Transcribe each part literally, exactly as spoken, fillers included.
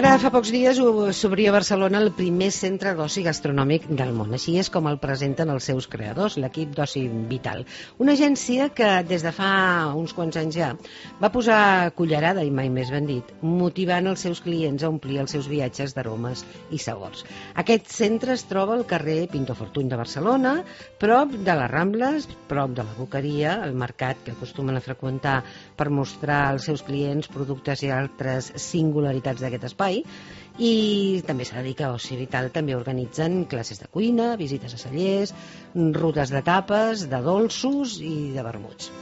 Ara, fa pocs dies, s'obria a Barcelona el primer centre d'oci gastronòmic del món. Així és com el presenten els seus creadors, l'equip d'Oci Vital. Una agència que, des de fa uns quants anys ja, va posar cullerada, i mai més ben dit, motivant els seus clients a omplir els seus viatges d'aromes i sabors. Aquest centre es troba al carrer Pinto Fortuny de Barcelona, prop de les Rambles, prop de la Boqueria, el mercat que acostumen a freqüentar per mostrar als seus clients productes i altres singularitats d'aquest espai. I també s'ha de dir que Oci Vital també organitzen classes de cuina, visites a cellers, rutes de tapes, de dolços i de vermuts.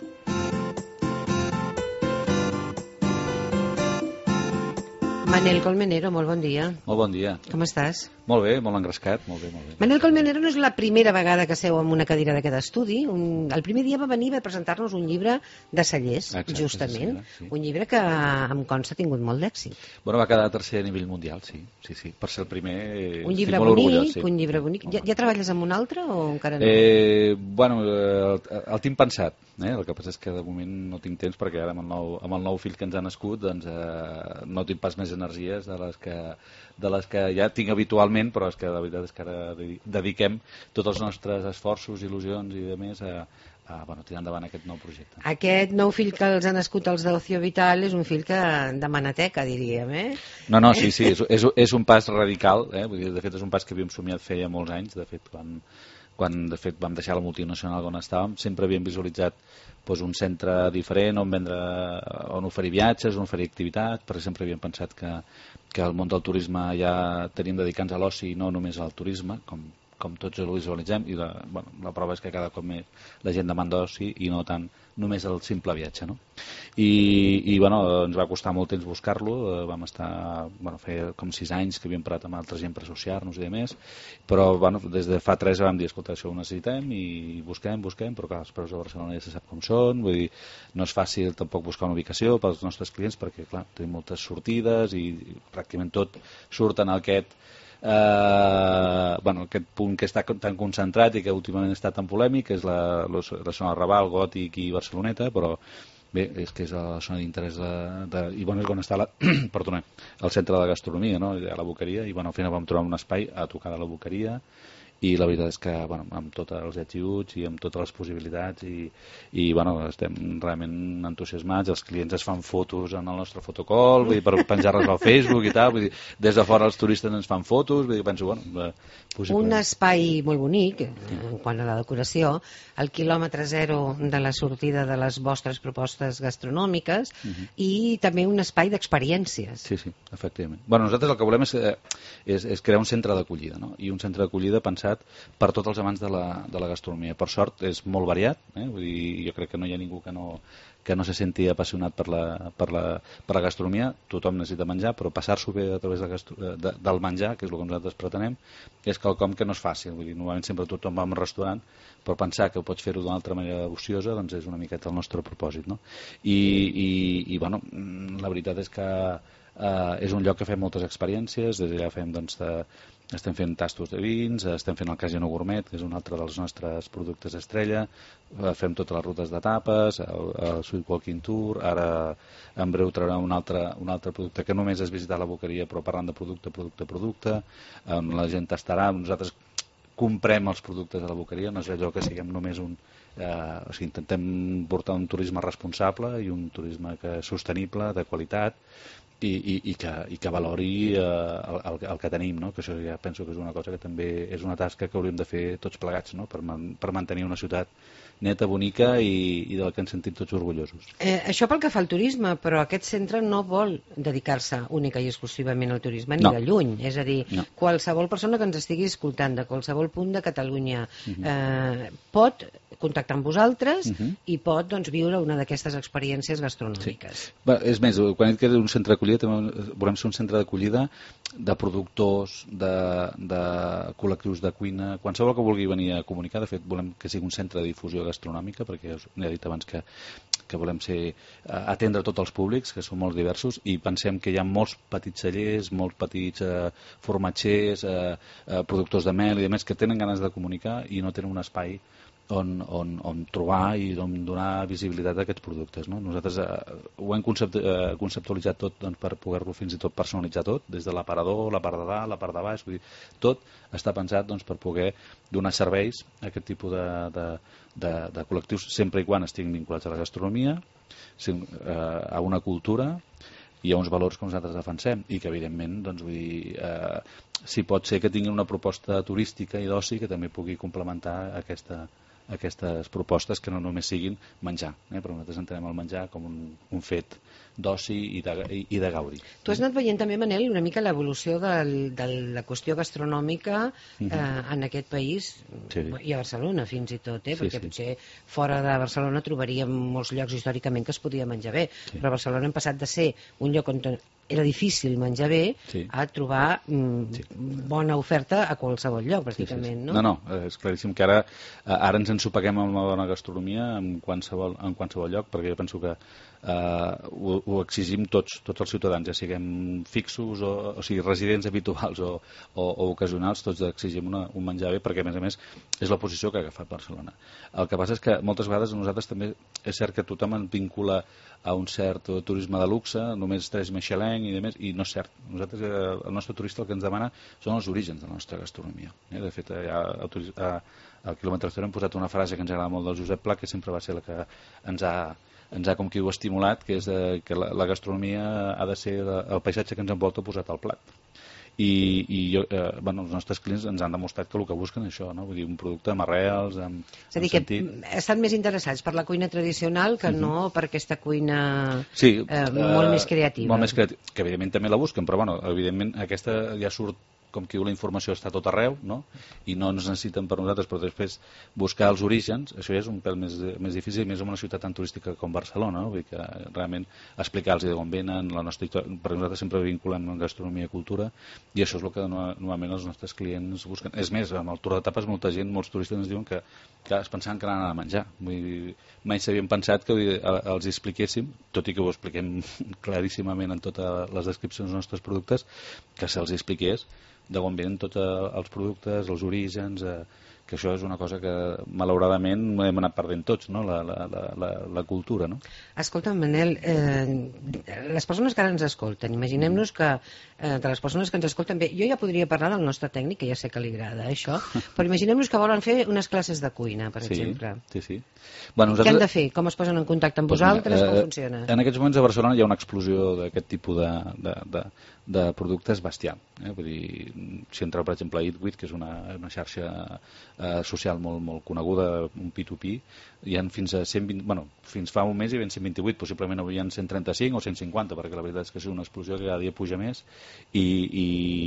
Manel Colmenero, molt bon dia. Molt bon dia. Com estàs? Molt bé, molt engrescat, molt bé, molt bé. Manel Colmenero no és la primera vegada que seu en una cadira d'aquest estudi. Un... El primer dia va venir a presentar-nos un llibre de cellers, exacte, justament. Sí, sí. Un llibre que em consta ha tingut molt d'èxit. Bueno, va quedar tercer a nivell mundial, sí. Sí, sí. Per ser el primer... Un llibre bonic, orgullós, sí. un llibre bonic. Ja, ja treballes amb un altre o encara no? Eh, bueno, el, el tinc pensat. Eh? El que passa és que de moment no tinc temps perquè ara amb el nou, amb el nou fill que ens ha nascut doncs, eh, no tinc pas més energies de les que, de les que ja tinc habitualment, però és que la veritat és que ara dediquem tots els nostres esforços, il·lusions i de més a, a bueno, tirar endavant aquest nou projecte. Aquest nou fill que els ha nascut els d'Ocio Vital és un fill que demana teca, diríem, eh? No, no, sí, sí, és, és, és un pas radical, eh? Vull dir, de fet és un pas que havíem somiat feia molts anys, de fet quan... quan de fet vam deixar la multinacional on estàvem, sempre havíem visualitzat doncs, un centre diferent on vendre, on oferir viatges, on oferir activitat, perquè sempre havíem pensat que, que el món del turisme ja tenim dedicats a l'oci i no només al turisme, com, com tots ho visualitzem, i la, bueno, la prova és que cada cop més la gent demanda oci i no tant només el simple viatge, no? I, i bueno, ens va costar molt temps buscar-lo, vam estar, bueno, feia com sis anys que havíem parat amb altra gent per associar-nos i de més, però bueno, des de fa tres vam dir, escolta, això ho necessitem i busquem, busquem, però clar, els preus de Barcelona ja se sap com són, vull dir, no és fàcil tampoc buscar una ubicació pels nostres clients perquè, clar, tenim moltes sortides i pràcticament tot surt en aquest Eh, bueno, aquest punt que està tan concentrat i que últimament està tan polèmic és la, la zona Raval, Gòtic i Barceloneta, però bé, és que és la zona d'interès de, de, i bueno, és on està la, perdona, el centre de gastronomia, no? A la Boqueria, i bueno, al final vam trobar un espai a tocar de la Boqueria i la veritat és que bueno, amb tots els ets i uts i amb totes les possibilitats i, i bueno, estem realment entusiasmats, els clients es fan fotos en el nostre fotocall, vull dir, per penjar-les al Facebook i tal, vull dir, des de fora els turistes ens fan fotos, vull dir, penso, bueno... Un espai molt bonic, en quant a la decoració, el quilòmetre zero de la sortida de les vostres propostes gastronòmiques uh-huh. i també un espai d'experiències. Sí, sí, efectivament. Bueno, nosaltres el que volem és, és, és crear un centre d'acollida, no? I un centre d'acollida pensat per tots els amants de la, de la gastronomia. Per sort és molt variat, eh? Vull dir, jo crec que no hi ha ningú que no, que no se senti apassionat per la, per, la, per la gastronomia. Tothom necessita menjar, però passar-s'ho bé a través de gastro, de, del menjar, que és el que nosaltres pretenem, és quelcom que no és fàcil. Vull dir, normalment sempre tothom va a un restaurant, però pensar que ho pots fer-ho d'una altra manera ociosa doncs és una miqueta el nostre propòsit, no? I, i, i bueno, la veritat és que eh, és un lloc que fem moltes experiències, des d'allà fem doncs de estem fent tastos de vins, estem fent el Casino Gourmet, que és un altre dels nostres productes estrella, fem totes les rutes de tapes, el, el Sweet Walking Tour, ara en breu traurà un altre, un altre producte que només és visitar la Boqueria, però parlant de producte, producte, producte, on la gent tastarà, nosaltres comprem els productes de la Boqueria, no és allò que siguem només un... Eh, o sigui, intentem portar un turisme responsable i un turisme que és sostenible, de qualitat, i, i, i, que, i que valori eh, el, el, el que tenim, no? Que això ja penso que és una cosa que també és una tasca que hauríem de fer tots plegats, no? per, man, per mantenir una ciutat neta, bonica i, i de la que ens sentim tots orgullosos. Eh, això pel que fa al turisme, però aquest centre no vol dedicar-se única i exclusivament al turisme, ni no. de lluny. És a dir, no. qualsevol persona que ens estigui escoltant de qualsevol punt de Catalunya uh-huh. eh, pot contactar amb vosaltres uh-huh. i pot doncs, viure una d'aquestes experiències gastronòmiques. Sí. Bé, és més, quan he dit que és un centre d'acollida, també volem ser un centre d'acollida de productors, de, de col·lectius de cuina, qualsevol que vulgui venir a comunicar. De fet, volem que sigui un centre de difusió gastronòmica, perquè he dit abans que, que volem ser, atendre tots els públics, que són molt diversos, i pensem que hi ha molts petits cellers, molts petits eh, formatgers, eh, eh, productors de mel i demés, que tenen ganes de comunicar i no tenen un espai on, on, on trobar i on donar visibilitat a aquests productes. No? Nosaltres eh, ho hem concept, eh, conceptualitzat tot doncs, per poder-lo fins i tot personalitzar tot, des de l'aparador, la part de dalt, la part de baix, vull dir, tot està pensat doncs, per poder donar serveis a aquest tipus de, de, de, de col·lectius, sempre i quan estiguin vinculats a la gastronomia, a una cultura i a uns valors que nosaltres defensem i que evidentment doncs, vull dir, eh, si pot ser que tinguin una proposta turística i d'oci que també pugui complementar aquesta, aquestes propostes que no només siguin menjar, eh? Però nosaltres entenem el menjar com un, un fet d'oci i, de, i, i de gaudi. Tu has anat veient també, Manel, una mica l'evolució de la qüestió gastronòmica eh, en aquest país, sí. I a Barcelona fins i tot, eh? Sí, perquè sí. Potser fora de Barcelona trobaríem molts llocs històricament que es podia menjar bé, sí. Però a Barcelona hem passat de ser un lloc on era difícil menjar bé, sí. A trobar mm, sí. Bona oferta a qualsevol lloc, pràcticament, sí, sí, sí. no? No, no, és claríssim que ara, ara ens ensopeguem amb la bona gastronomia en qualsevol, en qualsevol lloc, perquè jo penso que eh, ho, ho exigim tots, tots els ciutadans, ja siguem fixos, o, o sigui, residents habituals o, o, o ocasionals, tots exigim una, un menjar bé, perquè a més a més és la posició que ha agafat Barcelona. El que passa és que moltes vegades nosaltres també, és cert que tothom en vincula a un cert turisme de luxe, només tres Michelin i demés, i no és cert. Nosaltres, el nostre turista el que ens demana són els orígens de la nostra gastronomia. Eh? De fet, ja, al quilòmetre zero hem posat una frase que ens agrada molt del Josep Pla, que sempre va ser la que ens ha, ens ha com qui ho estimulat, que és de, que la, la gastronomia ha de ser el paisatge que ens envolta posat al plat. I, i jo, eh, bueno, els nostres clients ens han demostrat que el que busquen és això, no? Vull dir, un producte amb arrels, amb, és a dir, que estan més interessats per la cuina tradicional que uh-huh. no per aquesta cuina sí, eh, molt uh, més creativa. Molt més creativa, que evidentment també la busquen, però bueno, evidentment aquesta ja surt com que la informació està a tot arreu, no? I no ens necessiten per nosaltres, però després buscar els orígens, això ja és un pèl més, més difícil, més en una ciutat tan turística com Barcelona, no? Vull dir que realment explicar-los d'on venen, la nostra història, perquè nosaltres sempre vinculem amb gastronomia i cultura, i això és el que normalment els nostres clients busquen. És més, amb el tour d'etapes molta gent, molts turistes ens diuen que, que es pensaven que anaven a menjar. Vull dir, mai s'havien pensat que dir, els expliquéssim, tot i que ho expliquem claríssimament en totes les descripcions dels nostres productes, que se'ls expliqués d'on venen tots els productes, els orígens, eh, que això és una cosa que malauradament hem anat perdent tots, no? la, la, la, la cultura. No? Escolta, Manel, eh, les persones que ara ens escolten, imaginem-nos que eh, de les persones que ens escolten, bé, jo ja podria parlar del nostre tècnic, que ja sé que li agrada això, però imaginem-nos que volen fer unes classes de cuina, per sí, exemple. Sí, sí. Bueno, nosaltres... Què han de fer? Com es posen en contacte amb vosaltres? Eh, Com funciona? En aquests moments a Barcelona hi ha una explosió d'aquest tipus de, de, de, de productes bestial. Eh? Vull dir, si entreu, per exemple, a Eatwith, que és una, una xarxa eh, social molt, molt coneguda, un P dos P, hi ha fins a cent vint, bueno, fins fa un mes hi havia cent vint-i-vuit, possiblement avui hi ha cent trenta-cinc o cent cinquanta, perquè la veritat és que és una explosió que cada dia puja més i, i,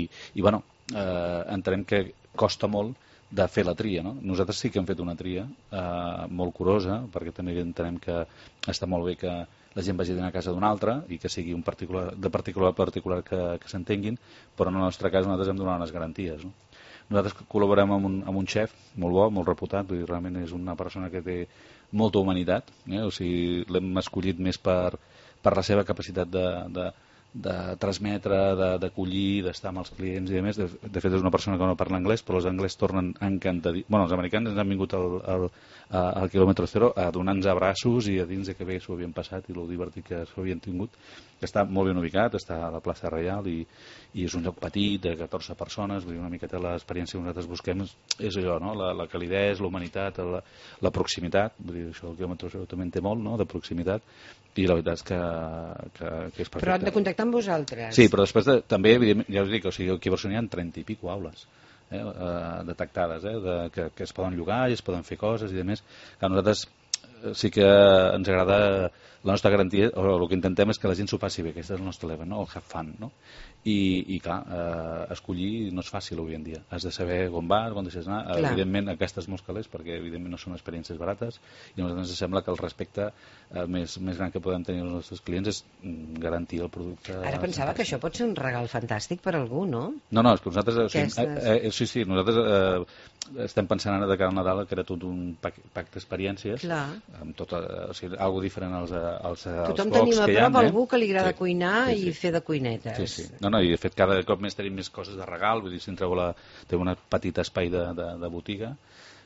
i bueno, eh, entenem que costa molt de fer la tria, no? Nosaltres sí que hem fet una tria eh, molt curosa, perquè també entenem que està molt bé que la gent vagi a casa d'un altre i que sigui un particular, de particular a particular que, que s'entenguin, però en el nostre cas nosaltres hem donat les garanties, no? Nosaltres col·laborem amb un, amb un xef molt bo, molt reputat, vull dir, realment és una persona que té molta humanitat, eh? O sigui, l'hem escollit més per, per la seva capacitat de, de, de transmetre, d'acollir, d'estar amb els clients i a més, de, de fet és una persona que no parla anglès, però els anglès tornen encantadits. Bueno, els americans ens han vingut al, al, al quilòmetre zero a donar-nos abraços i a dins de que bé s'ho havien passat i lo divertit que s'ho havien tingut. Està molt ben ubicat, està a la plaça Reial i, i és un lloc petit de catorze persones, vull dir, una miqueta l'experiència que nosaltres busquem és, és allò, no? La, la calidesa, la humanitat, la, la proximitat, vull dir, això el quilòmetre zero també en té molt, no? De proximitat, i la veritat és que, que, que és perfecte. Però han de contactar amb vosaltres. Sí, però després de, també, ja us dic, o sigui, aquí a Barcelona hi ha trenta i pico aules eh, detectades, eh, de, que, que es poden llogar i es poden fer coses i demés, que a nosaltres sí que ens agrada, la nostra garantia, o el que intentem és que la gent s'ho passi bé, aquest és el nostre lema, no? El have fun, no? I, i clar, eh, escollir no és fàcil avui en dia, has de saber on vas, on deixes anar, clar. Evidentment aquestes molts calés, perquè evidentment no són experiències barates, i a nosaltres ens sembla que el respecte eh, més, més gran que podem tenir als nostres clients és garantir el producte. Ara pensava que això pot ser un regal fantàstic per algú, no? No, no, és que nosaltres, o sigui, eh, eh, sí, sí, nosaltres eh, estem pensant ara de cara a Nadal que era tot un pack, pack d'experiències, amb tot, o sigui, algo diferent als, als, als tothom blocs tenim a que prop ha, algú que li agrada sí, cuinar sí, sí. I fer de cuinetes. Sí, sí. No, no, i de fet cada cop més tenim més coses de regal, vull dir, si entreu a la... té un petit espai de, de, de botiga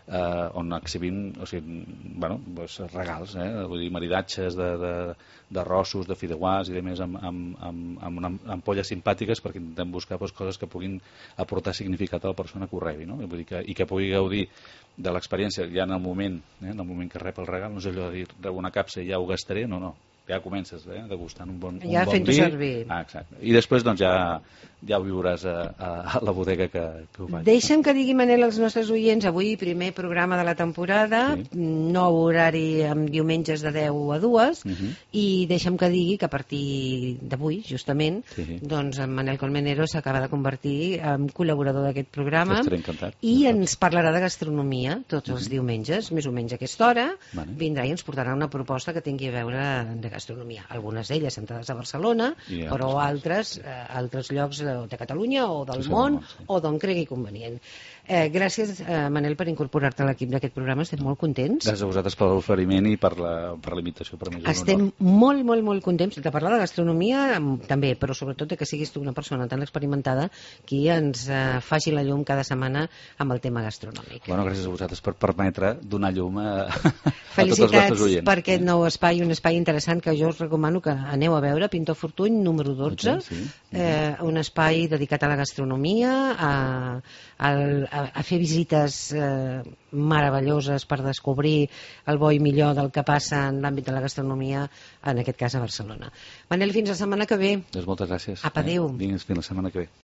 eh, on exhibim o sigui, bueno, doncs regals, eh? Vull dir, maridatges de, de, d'arrossos, de fideuàs i de més amb, amb, amb, amb una ampolles simpàtiques perquè intentem buscar doncs, coses que puguin aportar significat a la persona que ho rebi, no? Vull dir que, i que pugui gaudir de l'experiència ja en el moment, eh? En el moment que rep el regal, no és allò de dir, rebo una capsa i ja ho gastaré, no, no. Ja comences, eh, degustant un bon, un ja bon fent-ho vi. servir. Ah, exacte. I després doncs, ja, ja ho viuràs a, a, a la bodega que, que ho faci. Deixa'm que digui, Manel, als nostres oients, avui primer programa de la temporada, sí. Nou horari amb diumenges de deu a dues, uh -huh. i deixa'm que digui que a partir d'avui, justament, sí. doncs en Manel Colmenero s'acaba de convertir en col·laborador d'aquest programa. Estaré encantat. I ens parlarà de gastronomia tots els uh -huh. diumenges, més o menys a aquesta hora, vale. Vindrà i ens portarà una proposta que tingui a veure de gastronomia. Algunes d'elles centrades a Barcelona, altres però altres, sí. eh, altres llocs de, de Catalunya o del sí, món, món sí. o d'on cregui convenient. Eh, gràcies, eh, Manel, per incorporar-te a l'equip d'aquest programa. Estem molt contents. Gràcies a vosaltres per l'oferiment i per la, per la invitació. Per mi és Estem un molt, molt, molt contents de parlar de gastronomia també, però sobretot de que siguis tu una persona tan experimentada qui ens eh, faci la llum cada setmana amb el tema gastronòmic. Bueno, gràcies a vosaltres per permetre donar llum a, a Felicitats tots els vostres oients. per aquest nou espai, un espai interessant que jo us recomano que aneu a veure, Pintor Fortuny, número dotze, sí, sí. Eh, un espai dedicat a la gastronomia, a, a, a fer visites eh, meravelloses per descobrir el bo i millor del que passa en l'àmbit de la gastronomia, en aquest cas a Barcelona. Manel, fins la setmana que ve. Doncs moltes gràcies. Apa, adéu. Eh? Vinga, fins la setmana que ve.